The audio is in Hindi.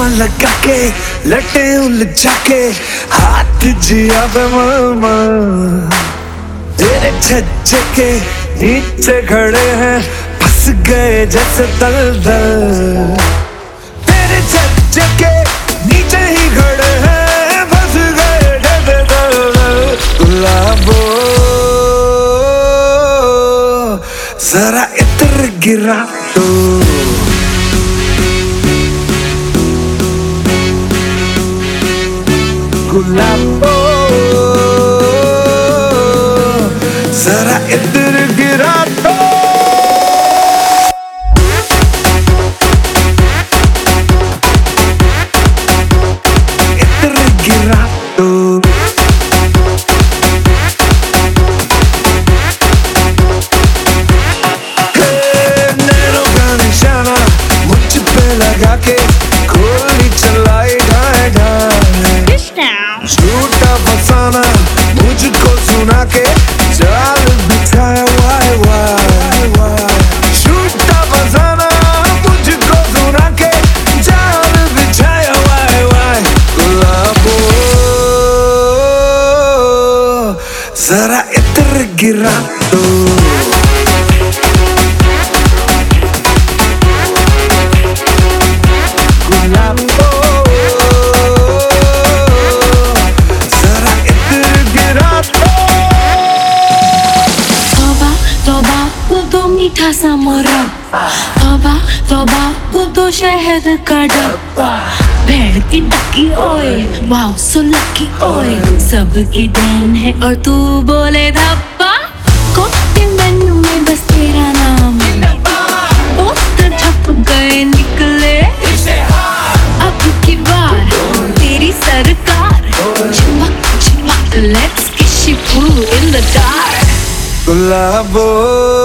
चश्मा लगा के लटे उलझा के हाथ जिया बे मामा तेरे छज्जे के नीचे खड़े हैं फंस गए जैसे दलदल तेरे छज्जे के नीचे ही खड़े हैं फंस गए जैसे दलदल गुलाबो जरा इत्र गिरा दो गुलाबो जरा इत्र गिरा दो इत्र गिरा दो लगा के गोली चलाई ढाई ढाई झूठा फसाना मुझको सुना के जाल बिछाया वाई वाई झूठा फसाना मुझको सुना के जाल बिछाया वाई वाई गुलाबो जरा इत्र गिरा दो मीठा सा मुरब्बा तौबा तौबा वो तो शहद का डब्बा भेड़ की टक्की ओए वाओ सो लकी ओए सबकी देन है और तू बोले धब्बा कोटे मेनू में बस तेरा नाम पोस्टर छप गए निकले अब की बार तेरी सरकार चिमक चिमक let's kiss you in the dark Gulabo